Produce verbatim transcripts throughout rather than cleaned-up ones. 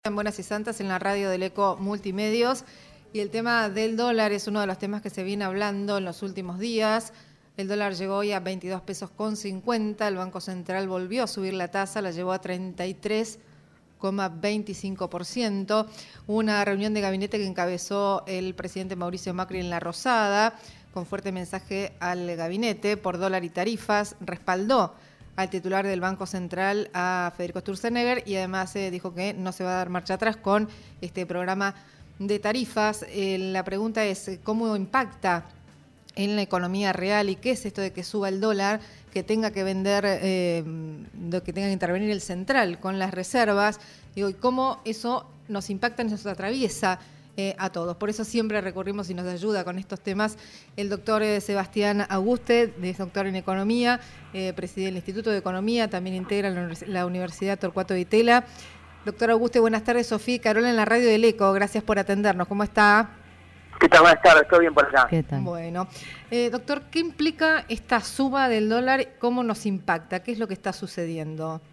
En Buenas y Santas, en la radio del Eco Multimedios, y el tema del dólar es uno de los temas que se viene hablando en los últimos días. El dólar llegó hoy a veintidós pesos con cincuenta, el Banco Central volvió a subir la tasa, la llevó a treinta y tres coma veinticinco por ciento. Una reunión de gabinete que encabezó el presidente Mauricio Macri en La Rosada, con fuerte mensaje al gabinete por dólar y tarifas, respaldó al titular del Banco Central, a Federico Sturzenegger, y además eh, dijo que no se va a dar marcha atrás con este programa de tarifas. Eh, la pregunta es, ¿cómo impacta en la economía real y qué es esto de que suba el dólar, que tenga que vender, eh, de que tenga que intervenir el central con las reservas? Digo, ¿y cómo eso nos impacta, nos atraviesa Eh, a todos? Por eso siempre recurrimos y nos ayuda con estos temas el doctor eh, Sebastián Auguste, es doctor en Economía, eh, preside el Instituto de Economía, también integra la, univers- la Universidad Torcuato Di Tella. Doctor Auguste, buenas tardes. Sofía y Carola en la radio del Eco, gracias por atendernos. ¿Cómo está? ¿Qué tal? Buenas tardes, ¿todo bien por acá? ¿Qué tal? Bueno, eh, doctor, ¿qué implica esta suba del dólar? ¿Cómo nos impacta? ¿Qué es lo que está sucediendo?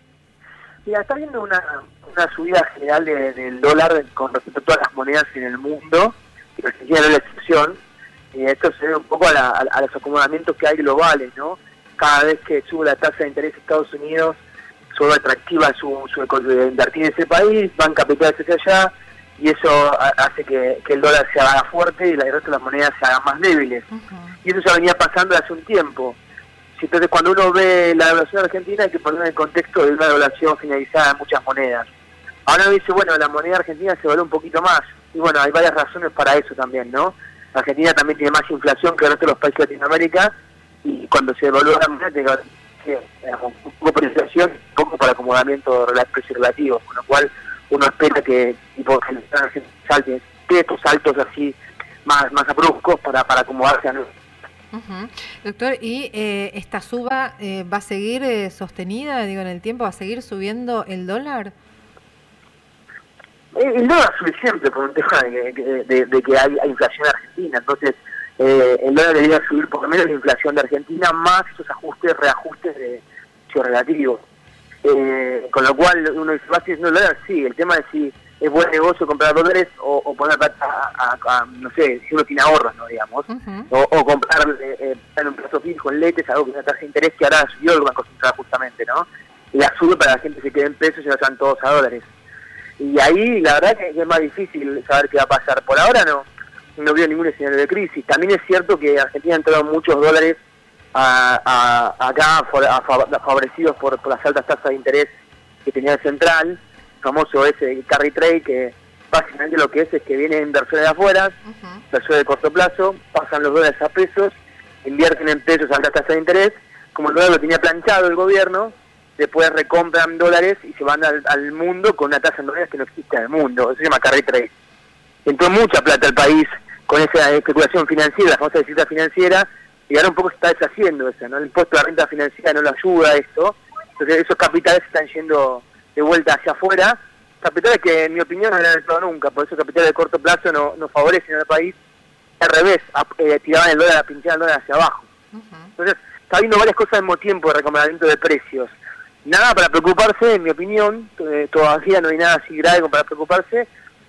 Mira, está habiendo una, una subida general de, del dólar con respecto a todas las monedas en el mundo, y Argentina no es la excepción, y esto se debe un poco a, la, a, a los acomodamientos que hay globales, ¿no? Cada vez que sube la tasa de interés de Estados Unidos, sube atractiva su, su invertir en ese país, van capitales hacia allá, y eso hace que, que el dólar se haga fuerte y el resto de las monedas se hagan más débiles. Uh-huh. Y eso ya venía pasando hace un tiempo. Entonces, cuando uno ve la devaluación argentina, hay que poner en el contexto de una devaluación finalizada en muchas monedas. Ahora uno dice, bueno, la moneda argentina se valora un poquito más. Y bueno, hay varias razones para eso también, ¿no? Argentina también tiene más inflación que el resto de los países de Latinoamérica, y cuando se devalúa la moneda, tiene que digamos, un poco por inflación, un poco por acomodamiento de precios relativos, con lo cual uno espera que tipo Argentina salte, tiene estos saltos así más, más bruscos para, para acomodarse a nosotros. Uh-huh. Doctor, ¿y eh, esta suba eh, va a seguir eh, sostenida, digo, en el tiempo? ¿Va a seguir subiendo el dólar? El dólar sube siempre por un tema de, de, de, de que hay, hay inflación en Argentina, entonces eh, el dólar debería subir por lo menos la inflación de Argentina más esos ajustes, reajustes de precios relativos. Eh, con lo cual uno dice, ¿va a seguir siendo el dólar? Sí, el tema es si es buen negocio comprar dólares o, o poner plata a, a, a, no sé, si uno tiene ahorros, ¿no? Digamos, uh-huh. o, o comprar eh, en un plazo fijo en letes, algo que es una tasa de interés que ahora subió el Banco Central justamente, ¿no? Y la sube para que la gente se quede en pesos y no sean todos a dólares. Y ahí la verdad que es más difícil saber qué va a pasar. Por ahora no, no veo ningún escenario de crisis. También es cierto que Argentina ha entrado muchos dólares a, a, acá a, a, favorecidos por, por las altas tasas de interés que tenía el central, famoso ese carry trade, que básicamente lo que es es que vienen inversores de afuera, uh-huh. inversores de corto plazo, pasan los dólares a pesos, invierten en pesos a alta tasa de interés, como el dólar lo tenía planchado el gobierno, después recompran dólares y se van al, al mundo con una tasa en dólares que no existe en el mundo, eso se llama carry trade. Entró mucha plata al país con esa especulación financiera, la famosa visita financiera, y ahora un poco se está deshaciendo eso, ¿no? El impuesto de la renta financiera no lo ayuda a esto, entonces esos capitales están yendo de vuelta hacia afuera, capitales que en mi opinión no eran entrado nunca, por eso capitales de corto plazo no, no favorecen al país, al revés, a, eh, tiraban el dólar, pinchaban el dólar hacia abajo. Uh-huh. Entonces está habiendo varias cosas al mismo tiempo de recomendamiento de precios. Nada para preocuparse, en mi opinión, eh, todavía no hay nada así grave como para preocuparse,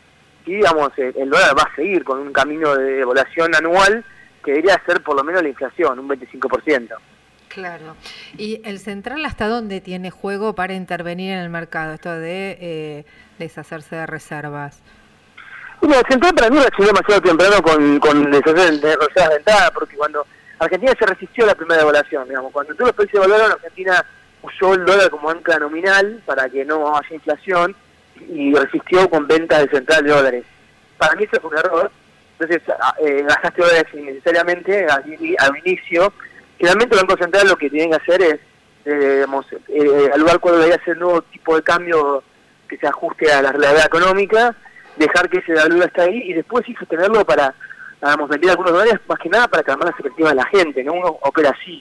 y digamos, eh, el dólar va a seguir con un camino de devaluación anual que debería ser por lo menos la inflación, un veinticinco por ciento. Claro. ¿Y el central hasta dónde tiene juego para intervenir en el mercado, esto de eh, deshacerse de reservas? Bueno, el central para mí lo llegó demasiado temprano con, con deshacer de reservas de entrada, porque cuando Argentina se resistió a la primera devaluación, digamos, cuando todos los países devaluaron, Argentina usó el dólar como ancla nominal para que no haya inflación y resistió con ventas de central de dólares. Para mí eso fue un error, entonces eh, gastaste dólares innecesariamente al, al inicio. Finalmente el Banco Central lo que tiene que hacer es eh, digamos, eh, evaluar cuál debería ser el nuevo tipo de cambio que se ajuste a la realidad económica, dejar que ese devalúe hasta ahí y después sí sostenerlo para, digamos, vender algunos dólares, más que nada para calmar las expectativas de la gente, ¿no? Uno opera así.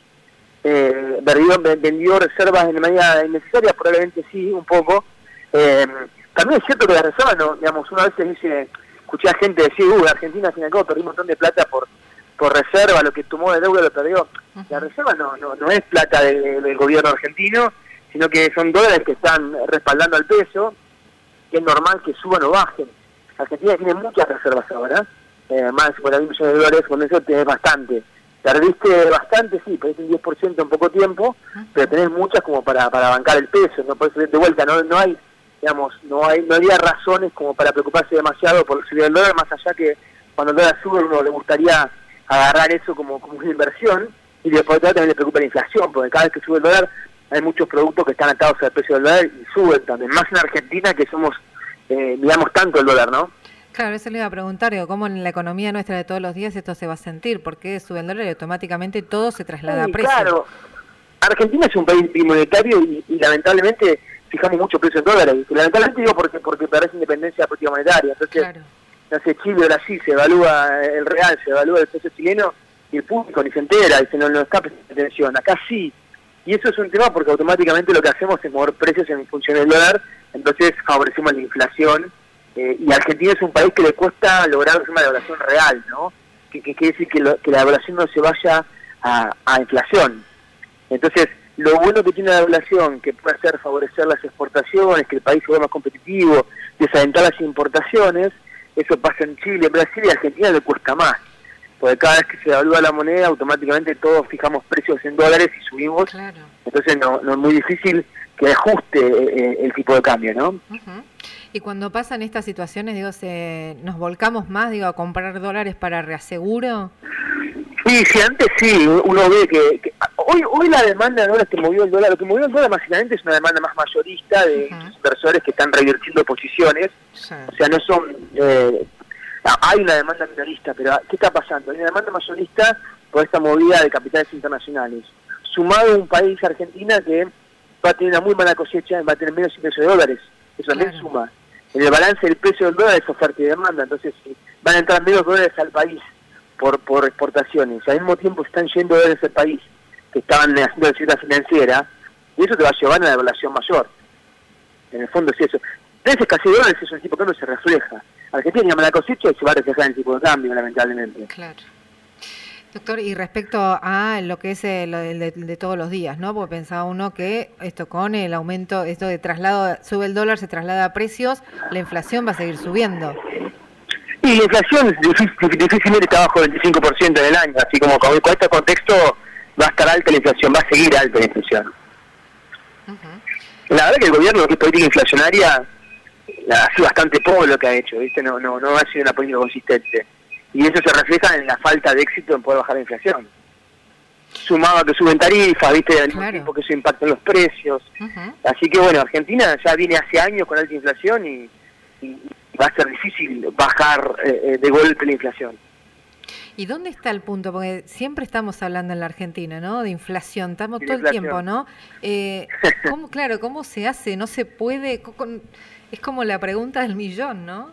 Eh, vendió, vendió reservas de manera innecesaria, probablemente sí, un poco. Eh, también es cierto que las reservas, no, digamos, una vez se dice, escuché a gente decir, uy, Argentina al fin y al cabo perdió un montón de plata por por reserva, lo que tomó de deuda lo perdió. Uh-huh. La reserva no no no es plata de, de, del gobierno argentino, sino que son dólares que están respaldando al peso, que es normal que suban o bajen. Argentina tiene muchas reservas ahora, eh, más de cincuenta mil millones de dólares, con eso tenés bastante. Perdiste bastante, sí, perdiste un diez por ciento en poco tiempo, pero tenés muchas como para, para bancar el peso, no podés subir de vuelta, no, no hay, digamos, no hay, no había razones como para preocuparse demasiado por subir el dólar, más allá que cuando el dólar sube uno le gustaría agarrar eso como, como una inversión, y después de todo también le preocupa la inflación, porque cada vez que sube el dólar hay muchos productos que están atados al precio del dólar y suben también, más en Argentina que somos, eh, digamos, tanto el dólar, ¿no? Claro, eso le iba a preguntar, digo, ¿cómo en la economía nuestra de todos los días esto se va a sentir? Porque sube el dólar y automáticamente todo se traslada sí, a precio. Claro, Argentina es un país bimonetario y, y lamentablemente fijamos mucho precio en dólares. Y lamentablemente digo porque porque perdés independencia de la política monetaria. Entonces, claro. no sé, Chile o Brasil se evalúa el real, se evalúa el peso chileno y el público ni se entera y se no, no está prestando atención. Acá sí. Y eso es un tema porque automáticamente lo que hacemos es mover precios en función del dólar, entonces favorecemos la inflación. Eh, y Argentina es un país que le cuesta lograr una devaluación real, ¿no? Que, que quiere decir que, lo, que la devaluación no se vaya a, a inflación. Entonces, lo bueno que tiene la devaluación, que puede hacer favorecer las exportaciones, que el país se vuelva más competitivo, desalentar las importaciones, eso pasa en Chile, en Brasil y a Argentina le cuesta más. Porque cada vez que se devalúa la moneda, automáticamente todos fijamos precios en dólares y subimos. Claro. Entonces no, no es muy difícil que ajuste eh, el tipo de cambio, ¿no? Uh-huh. Y cuando pasan estas situaciones, digo, se, ¿nos volcamos más, digo, a comprar dólares para reaseguro? Sí, sí, antes sí, uno ve que, que hoy hoy la demanda de dólares que movió el dólar, lo que movió el dólar básicamente es una demanda más mayorista de uh-huh. inversores que están revirtiendo posiciones, sí. O sea, no son, eh, hay una demanda minorista, pero ¿qué está pasando? Hay una demanda mayorista por esta movida de capitales internacionales, sumado a un país, Argentina, que va a tener una muy mala cosecha, va a tener menos ingresos de dólares, eso también claro. Suma. En el balance del precio del dólar es oferta y demanda, entonces van a entrar menos dólares al país por por exportaciones. Al mismo tiempo están yendo dólares al país que estaban haciendo la ciudad financiera, y eso te va a llevar a una devaluación mayor. En el fondo es eso. Entonces escasez de dólares es un tipo de cambio que se refleja. Argentina tiene mala cosecha y se va a reflejar en el tipo de cambio, lamentablemente. Claro. Doctor, y respecto a lo que es eh, lo de, de, de todos los días, ¿no? Porque pensaba uno que esto con el aumento, esto de traslado, sube el dólar, se traslada a precios, la inflación va a seguir subiendo. Y la inflación difícilmente está bajo el veinticinco por ciento en el año, así como con, con este contexto va a estar alta la inflación, va a seguir alta la inflación. Uh-huh. La verdad que el gobierno, que es política inflacionaria, ha sido bastante pobre lo que ha hecho, ¿viste? No, no, no ha sido una política consistente. Y eso se refleja en la falta de éxito en poder bajar la inflación. Sumado a que suben tarifas, ¿viste? Al mismo tiempo que eso impacta en los precios. Uh-huh. Así que bueno, Argentina ya viene hace años con alta inflación y, y va a ser difícil bajar eh, de golpe la inflación. ¿Y dónde está el punto? Porque siempre estamos hablando en la Argentina, ¿no? De inflación, estamos todo inflación. el tiempo, ¿no? Eh, ¿cómo, claro, ¿cómo se hace? No se puede... Con, es como la pregunta del millón, ¿no?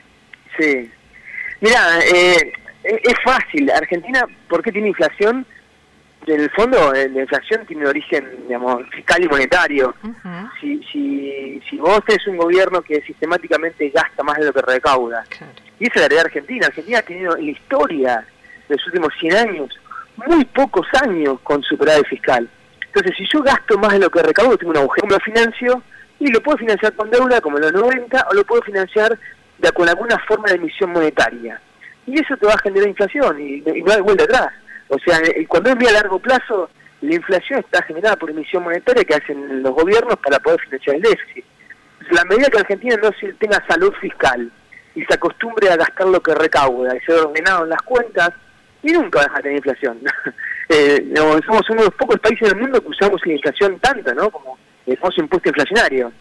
Sí. Mirá, eh, es fácil. Argentina, ¿por qué tiene inflación? En el fondo, la inflación tiene origen, digamos, fiscal y monetario. Uh-huh. Si, si, si vos tenés un gobierno que sistemáticamente gasta más de lo que recauda, claro. Y esa es la realidad argentina. Argentina ha tenido en la historia de los últimos cien años muy pocos años con superávit fiscal. Entonces, si yo gasto más de lo que recaudo, tengo un agujero. Lo financio y lo puedo financiar con deuda, como en los noventa, o lo puedo financiar de, con alguna forma de emisión monetaria. Y eso te va a generar inflación y, y no hay vuelta atrás. O sea, cuando es muy a largo plazo, la inflación está generada por emisión monetaria que hacen los gobiernos para poder financiar el déficit. Entonces, la medida que Argentina no tenga salud fiscal y se acostumbre a gastar lo que recauda y ser ordenado en las cuentas, y nunca va a dejar de tener inflación. eh, no, somos uno de los pocos países del mundo que usamos la inflación tanto, ¿no? Como el famoso impuesto inflacionario.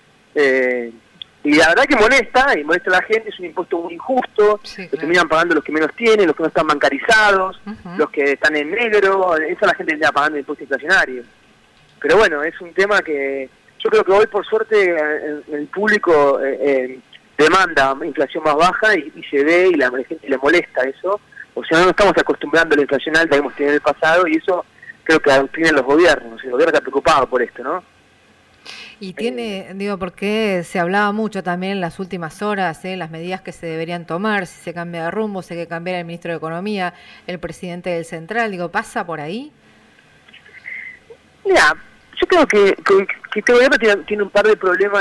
Eh, y la verdad que molesta, y molesta a la gente, es un impuesto muy injusto, sí, claro. Lo terminan pagando los que menos tienen, los que no están bancarizados, uh-huh. Los que están en negro, esa es la gente que está pagando el impuesto inflacionario. Pero bueno, es un tema que yo creo que hoy por suerte el, el público eh, eh, demanda inflación más baja y, y se ve y la gente le molesta eso. O sea, no nos estamos acostumbrando a la inflación alta que hemos tenido en el pasado y eso creo que tienen los gobiernos. El gobierno está preocupado por esto, ¿no? Y tiene, digo, porque se hablaba mucho también en las últimas horas, ¿eh? Las medidas que se deberían tomar, si se cambia de rumbo, si hay que cambiar el ministro de Economía, el presidente del Central, digo, ¿pasa por ahí? Mira, yo creo que, que, que este gobierno tiene, tiene un par de problemas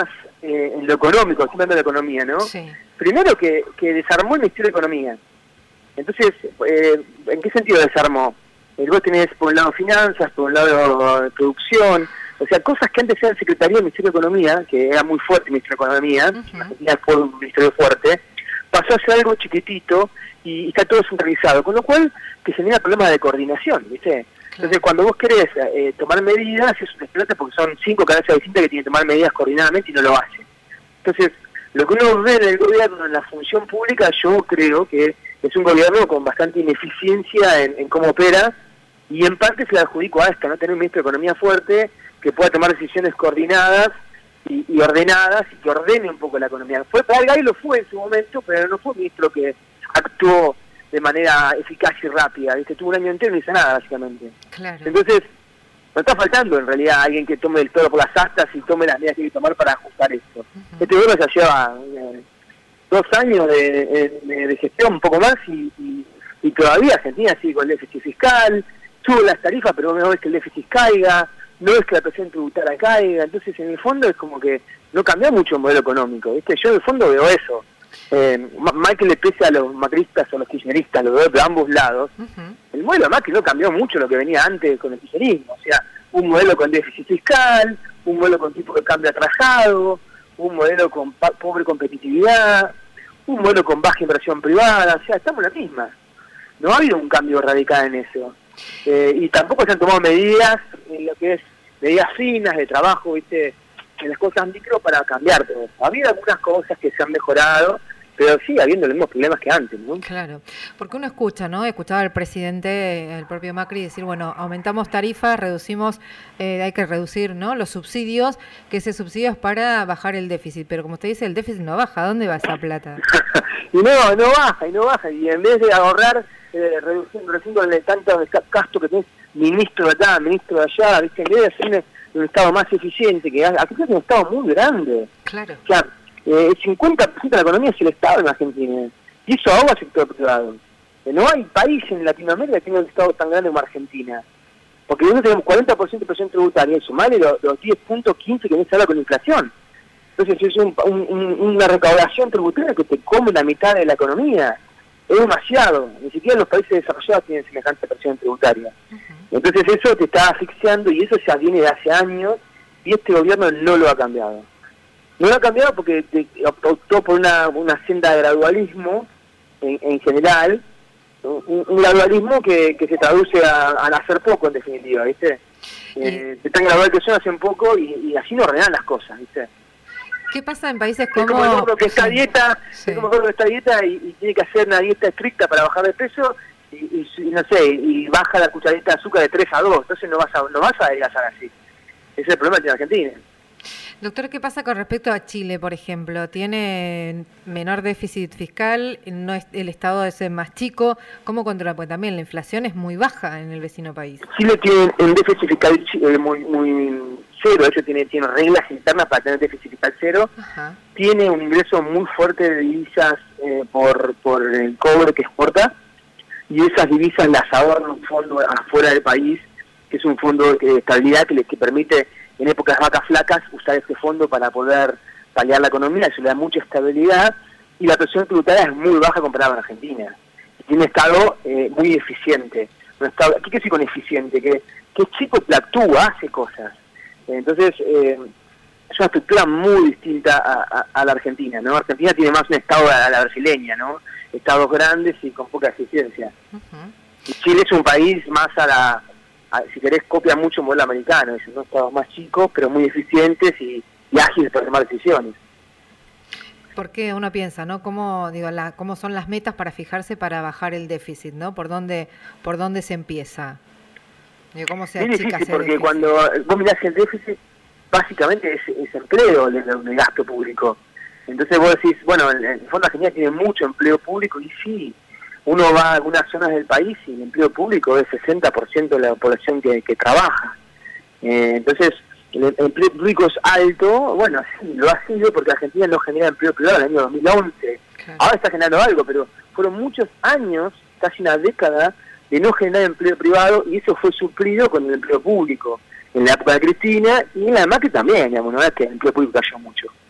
eh, en lo económico, siempre hablando de la economía, ¿no? Sí. Primero que, que desarmó el Ministerio de Economía. Entonces, eh, ¿en qué sentido desarmó? Eh, vos tenés por un lado finanzas, por un lado producción, o sea, cosas que antes eran Secretaría del Ministerio de Economía, que era muy fuerte el Ministerio de Economía, uh-huh. fue un ministerio fuerte, pasó a ser algo chiquitito y, y está todo centralizado, con lo cual que genera problemas de coordinación, ¿viste? Entonces, cuando vos querés eh, tomar medidas, es un desplante porque son cinco cabezas distintas que tienen que tomar medidas coordinadamente y no lo hacen. Entonces, lo que uno ve en el gobierno, en la función pública, yo creo que es un gobierno con bastante ineficiencia en, en cómo opera, y en parte se le adjudico a esto, ¿no? Tener un ministro de Economía fuerte que pueda tomar decisiones coordinadas y, y ordenadas y que ordene un poco la economía. Fue Algay lo fue en su momento, pero no fue un ministro que actuó de manera eficaz y rápida, ¿viste? Tuvo un año entero y no hizo nada, básicamente. Claro. Entonces, nos está faltando en realidad alguien que tome el toro por las astas y tome las medidas que hay que tomar para ajustar esto. Uh-huh. Este gobierno ya lleva eh, dos años de, de, de gestión, un poco más, y, y, y todavía Argentina sigue con el déficit fiscal, sube las tarifas, pero no es que el déficit caiga, no es que la presión tributaria caiga. Entonces, en el fondo es como que no cambia mucho el modelo económico, ¿viste? Yo en el fondo veo eso. Eh, mal que le pese a los macristas o los kirchneristas, lo veo de ambos lados. Uh-huh. El modelo de Macri no cambió mucho lo que venía antes con el kirchnerismo, o sea, un modelo con déficit fiscal, un modelo con tipo de cambio atrasado, un modelo con pa- pobre competitividad, un modelo con baja inversión privada, o sea, estamos en la misma. No ha habido un cambio radical en eso. Eh, y tampoco se han tomado medidas, en lo que es medidas finas de trabajo, ¿viste? En las cosas micro para cambiar todo. Ha habido algunas cosas que se han mejorado, pero sigue habiendo los mismos problemas que antes, ¿no? Claro, porque uno escucha, ¿no? Escuchaba al presidente, el propio Macri, decir, bueno, aumentamos tarifas, reducimos, eh, hay que reducir, ¿no? Los subsidios, que ese subsidio es para bajar el déficit, pero como usted dice, el déficit no baja, ¿a dónde va esa plata? y no, no baja, y no baja, y en vez de ahorrar, eh, reduciendo, reduciendo el tanto de gasto que tenés, ministro de acá, ministro de allá, ¿viste? En vez de hacer un Estado más eficiente, que aquí es un Estado muy grande. Claro. O sea, eh, el cincuenta por ciento de la economía es el Estado en Argentina, y eso ahoga al sector privado. Eh, no hay país en Latinoamérica que tenga un Estado tan grande como Argentina, porque nosotros tenemos cuarenta por ciento de presión tributaria, y sumarle los, los diez punto quince que no se habla con inflación. Entonces es un, un, un, una recaudación tributaria que te come la mitad de la economía. Es demasiado, ni siquiera los países desarrollados tienen semejante presión tributaria. Uh-huh. Entonces eso te está asfixiando, y eso ya viene de hace años, y este gobierno no lo ha cambiado. No lo ha cambiado porque te, optó por una, una senda de gradualismo en, en general, un, un gradualismo que, que se traduce a, a hacer poco en definitiva, ¿viste? Eh, te están gradual que son hacen poco y, y así no ordenan las cosas, ¿viste? ¿Qué pasa en países como...? Es como el gordo que está a dieta, sí. es como el gordo que está a dieta y, y tiene que hacer una dieta estricta para bajar de peso y, y, y no sé, y baja la cucharadita de azúcar de tres a dos, entonces no vas a no vas a adelgazar así. Ese es el problema que tiene Argentina. Doctor, ¿qué pasa con respecto a Chile, por ejemplo? ¿Tiene menor déficit fiscal? ¿No es, el Estado es más chico? ¿Cómo controla? Pues también la inflación es muy baja en el vecino país. Chile tiene un déficit fiscal muy, muy cero, de hecho tiene, tiene reglas internas para tener déficit fiscal cero. Ajá. Tiene un ingreso muy fuerte de divisas eh, por, por el cobre que exporta, y esas divisas las ahorra un fondo afuera del país, que es un fondo de estabilidad que les que permite en épocas de vacas flacas usar este fondo para poder paliar la economía. Eso le da mucha estabilidad, y la presión tributaria es muy baja comparada con Argentina. Tiene un Estado eh, muy eficiente. Un estado, ¿qué quiere decir con eficiente? Que, que es chico, que actúa, hace cosas. Entonces, eh, es una estructura muy distinta a, a, a la Argentina, ¿no? Argentina tiene más un Estado a la brasileña, ¿no? Estados grandes y con poca eficiencia. Uh-huh. Y Chile es un país más a la... si querés, copia mucho el modelo americano, son ¿no? estados más chicos, pero muy eficientes y, y ágiles para tomar decisiones. Porque uno piensa, ¿no? ¿Cómo, digo, la, cómo son las metas para fijarse para bajar el déficit, ¿no? ¿Por dónde, por dónde se empieza? Digo, ¿cómo se achica ese déficit? Porque cuando vos mirás el déficit, básicamente es, es empleo el, el gasto público. Entonces vos decís, bueno, en el fondo Argentina tiene mucho empleo público, y sí, uno va a algunas zonas del país y el empleo público es sesenta por ciento de la población que, que trabaja. Eh, entonces, el, el empleo público es alto, bueno, sí, lo ha sido porque Argentina no genera empleo privado en el año dos mil once. Claro. Ahora está generando algo, pero fueron muchos años, casi una década, de no generar empleo privado, y eso fue suplido con el empleo público. En la época de Cristina y en la de Macri también, digamos, no es que el empleo público cayó mucho.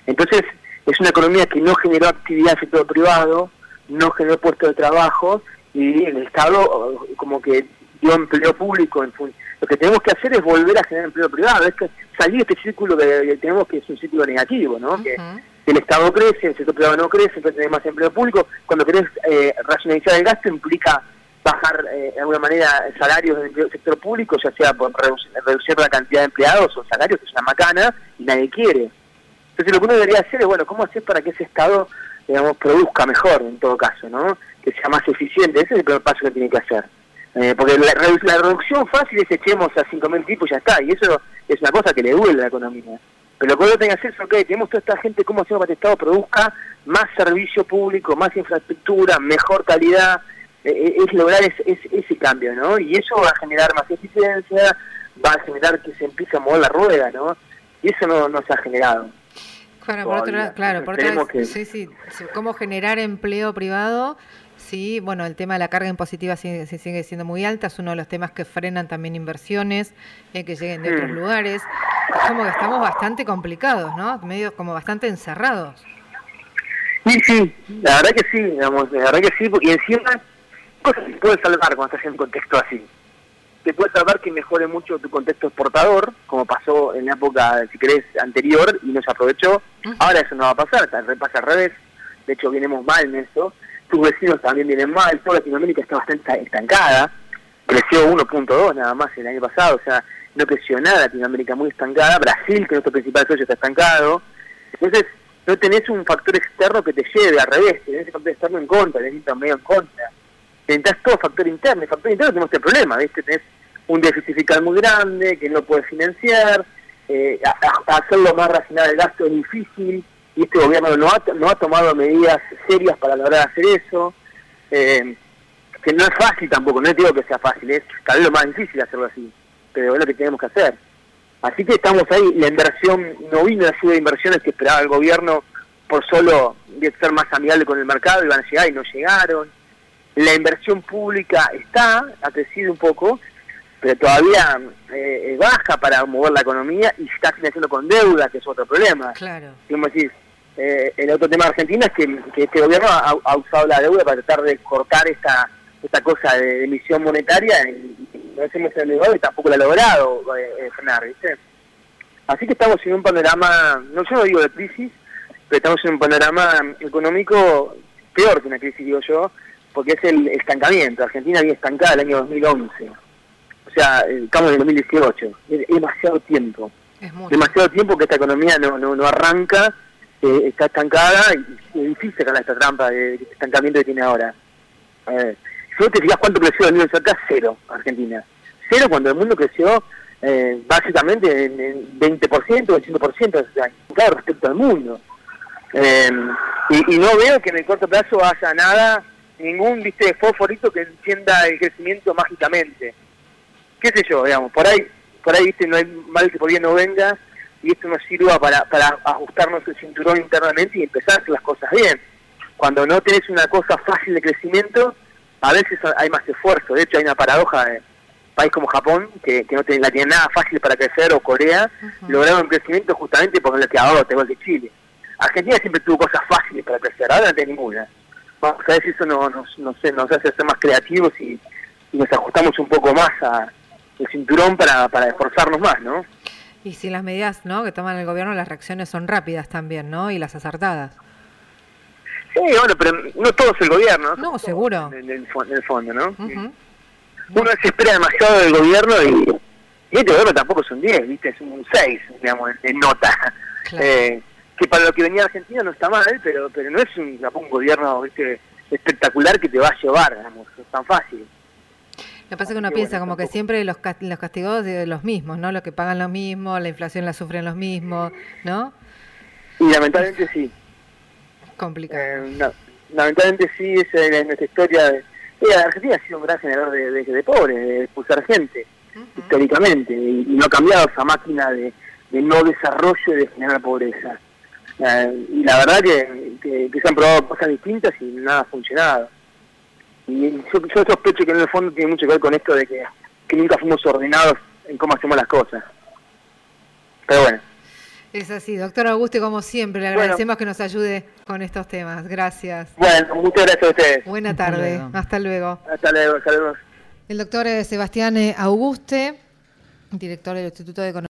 Entonces, es una economía que no generó actividad en el sector privado, no generó puestos de trabajo, y el Estado como que dio empleo público. En fun- Lo que tenemos que hacer es volver a generar empleo privado, es que salir de este círculo que, que tenemos, que es un círculo negativo, ¿no? Uh-huh. que, que el Estado crece, el sector privado no crece, entonces tenés más empleo público. Cuando querés eh, racionalizar el gasto implica bajar eh, de alguna manera salarios del sector público, ya sea por reducir, reducir la cantidad de empleados o salarios, que es una macana, y nadie quiere. Entonces lo que uno debería hacer es, bueno, ¿cómo hacer para que ese Estado, digamos, produzca mejor en todo caso, ¿no? Que sea más eficiente? Ese es el primer paso que tiene que hacer. Eh, porque la, la reducción fácil es echemos a cinco mil tipos y ya está, y eso es una cosa que le duele a la economía. Pero lo que uno tiene que hacer es, ok, tenemos toda esta gente, ¿cómo hacemos para que el Estado produzca más servicio público, más infraestructura, mejor calidad? Eh, es lograr ese, ese, ese cambio, ¿no? Y eso va a generar más eficiencia, va a generar que se empiece a mover la rueda, ¿no? Y eso no, no se ha generado. Claro, por otro, claro, por otra vez, que... sí, sí, cómo generar empleo privado. Sí, bueno, el tema de la carga impositiva sigue, sigue siendo muy alta, es uno de los temas que frenan también inversiones, eh, que lleguen de otros mm. lugares. Es como que estamos bastante complicados, ¿no? Medio como bastante encerrados. Sí, sí, la verdad que sí, digamos, la verdad que sí, porque encima cosas se pueden salvar cuando estás en un contexto así. Te puede salvar que mejore mucho tu contexto exportador, como pasó en la época, si querés, anterior, y no se aprovechó. Uh-huh. Ahora eso no va a pasar, pasa al revés. De hecho, venimos mal en eso. Tus vecinos también vienen mal. Toda Latinoamérica está bastante estancada. Creció uno punto dos nada más el año pasado. O sea, no creció nada Latinoamérica, muy estancada. Brasil, que es nuestro principal socio, está estancado. Entonces, no tenés un factor externo que te lleve, al revés. Tenés ese factor externo en contra, tenés un medio en contra. Necesitas todo factor interno. El factor interno tenemos este problema, ¿viste? Tenés un déficit fiscal muy grande que no puedes financiar, eh, a, a hacerlo más racional el gasto es difícil, y este gobierno no ha, no ha tomado medidas serias para lograr hacer eso, eh, que no es fácil tampoco, no digo que sea fácil, es tal vez lo más difícil hacerlo así, pero es lo que tenemos que hacer. Así que estamos ahí, la inversión, no vino la suba de inversiones que esperaba el gobierno por solo ser más amigable con el mercado, iban a llegar y no llegaron. La inversión pública está, ha crecido un poco, pero todavía eh, baja para mover la economía y se está financiando con deuda, que es otro problema. Claro. Como decir, eh, el otro tema de Argentina es que, que este gobierno ha, ha usado la deuda para tratar de cortar esta esta cosa de, de emisión monetaria y, y no hacemos el negocio y tampoco lo ha logrado eh, frenar, ¿viste? Así que estamos en un panorama, no yo no digo de crisis, pero estamos en un panorama económico peor que una crisis, digo yo, porque es el estancamiento. Argentina había estancada el año dos mil once. O sea, estamos en el dos mil dieciocho, es, es demasiado tiempo, es demasiado tiempo que esta economía no no, no arranca, eh, está estancada y es difícil ganar esta trampa de, de estancamiento que tiene ahora. A ver, si vos te fijas cuánto creció el nivel acá, cero, Argentina. Cero cuando el mundo creció eh, básicamente en, en veinte por ciento, veinticinco por ciento claro, respecto al mundo. Eh, y, y no veo que en el corto plazo haya nada, ningún viste fosforito que encienda el crecimiento mágicamente. Qué sé yo, digamos, por ahí, por ahí viste, no hay mal que por bien no venga, y esto nos sirva para, para ajustarnos el cinturón internamente y empezar a hacer las cosas bien. Cuando no tenés una cosa fácil de crecimiento, a veces hay más esfuerzo. De hecho, hay una paradoja de un país como Japón, que, que no tiene, la tiene nada fácil para crecer, o Corea, uh-huh. lograron un crecimiento justamente porque lo que ahora tengo que Chile. Argentina siempre tuvo cosas fáciles para crecer, ahora no tiene ninguna. Vamos a ver si eso no, nos, no sé, nos hace ser más creativos y, y nos ajustamos un poco más a el cinturón para, para esforzarnos más, ¿no? Y si las medidas, ¿no?, que toman el gobierno, las reacciones son rápidas también, ¿no?, y las acertadas. Sí, bueno, pero no todo es el gobierno. No, seguro. En el, en el fondo, ¿no? Uh-huh. Uno se espera demasiado del gobierno y, y este gobierno tampoco es un diez, ¿viste? Es un seis, digamos, en, en nota. Claro. Eh, que para lo que venía Argentina no está mal, pero pero no es un, un gobierno, ¿viste?, espectacular que te va a llevar, digamos, es tan fácil. Lo que pasa es que uno piensa bueno, como tampoco. que siempre los, los castigados de los mismos, ¿no? Los que pagan lo mismo, la inflación la sufren los mismos, ¿no? Y lamentablemente sí. Complicado. Eh, no, lamentablemente sí, esa es nuestra historia. De, eh, Argentina ha sido un gran generador de, de, de pobres, de expulsar gente, uh-huh. históricamente, y, y no ha cambiado esa máquina de, de no desarrollo y de generar pobreza. Eh, y la verdad que, que, que se han probado cosas distintas y nada ha funcionado. Y yo, yo sospecho que en el fondo tiene mucho que ver con esto de que, que nunca fuimos ordenados en cómo hacemos las cosas. Pero bueno. Es así, doctor Auguste, como siempre, le agradecemos bueno. que nos ayude con estos temas. Gracias. Bueno, muchas gracias a ustedes. Buena tarde, hasta luego. Hasta luego, hasta luego. El doctor Sebastián Auguste, director del Instituto de Economía.